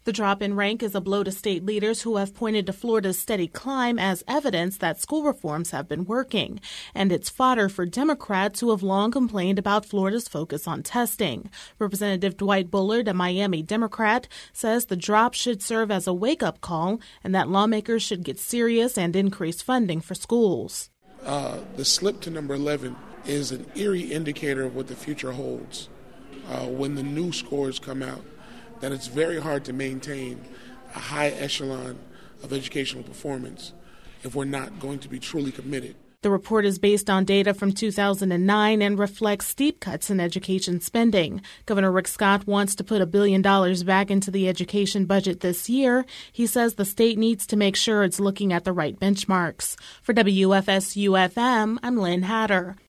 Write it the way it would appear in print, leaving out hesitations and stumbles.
The drop in rank is a blow to state leaders who have pointed to Florida's steady climb as evidence that school reforms have been working. And it's fodder for Democrats who have long complained about Florida's focus on testing. Representative Dwight Bullard, a Miami Democrat, says the drop should serve as a wake-up call and that lawmakers should get serious and increase funding for schools. The slip to number 11 is an eerie indicator of what the future holds. When the new scores come out, that it's very hard to maintain a high echelon of educational performance if we're not going to be truly committed. The report is based on data from 2009 and reflects steep cuts in education spending. Governor Rick Scott wants to put $1 billion back into the education budget this year. He says the state needs to make sure it's looking at the right benchmarks. For WFSU-FM, I'm Lynn Hatter.